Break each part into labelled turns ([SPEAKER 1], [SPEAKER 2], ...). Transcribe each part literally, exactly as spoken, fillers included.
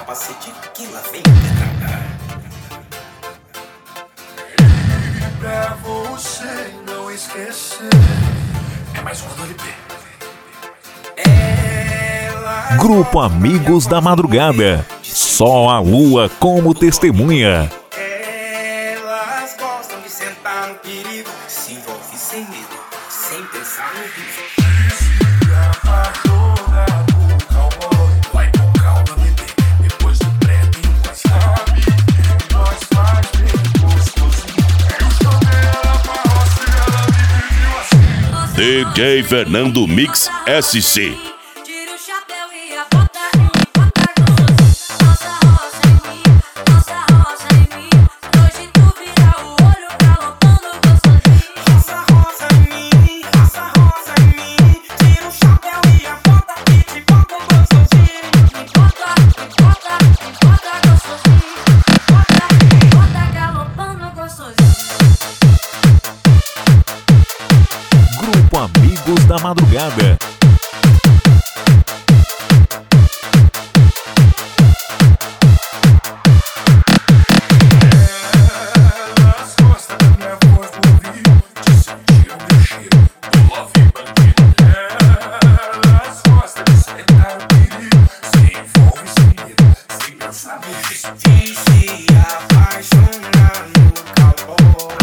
[SPEAKER 1] capacete que lá vem pedrada.
[SPEAKER 2] E pra você não esquecer, é mais um do L P.
[SPEAKER 3] Grupo Amigos da Madrugada, só a lua como testemunha.
[SPEAKER 1] Elas gostam de sentar no perigo, se envolve sem medo, sem pensar no risco.
[SPEAKER 2] Se apaixona por cowboy, vai com calma, bebê. Depois do pré tem mais sabe que nós faz bem gostosinho. Eu chamei ela pra roça e ela me pediu assim.
[SPEAKER 4] D J Fernando Mix S C.
[SPEAKER 3] Grupo Amigos da Madrugada.
[SPEAKER 2] Elas gostam da minha voz do ouvido, de sentir o meu cheiro do love bandido. Elas gostam de sentar no perigo, se envolve sem medo, sem pensar no risco.
[SPEAKER 1] De se apaixonar no cowboy,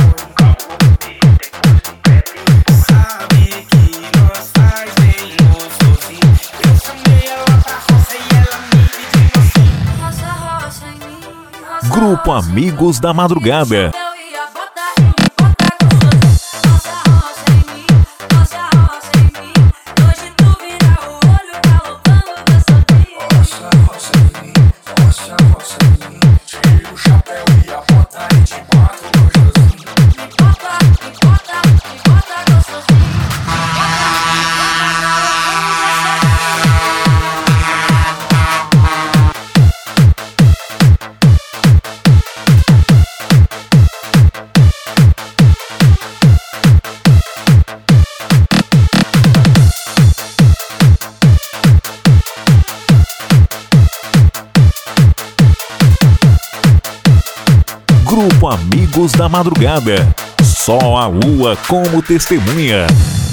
[SPEAKER 1] sabe que nós faz bem gostosinho. Eu chamei ela pra roça e ela me pediu assim.
[SPEAKER 5] Roça, roça em mim, roça,
[SPEAKER 3] Grupo Amigos da Madrugada.
[SPEAKER 5] eu ia botar em mim, botar gostoso. Roça, roça em mim, roça, roça em mim. Hoje tu vira o olho, galopando gostosinho.
[SPEAKER 2] Roça, roça em mim, roça, roça em mim. Tira o chapéu e a bota e te mato gostosinho.
[SPEAKER 5] Me bota, me bota, me bota gostosinho. Bota, me bota,
[SPEAKER 3] Grupo Amigos da Madrugada, só a lua como testemunha.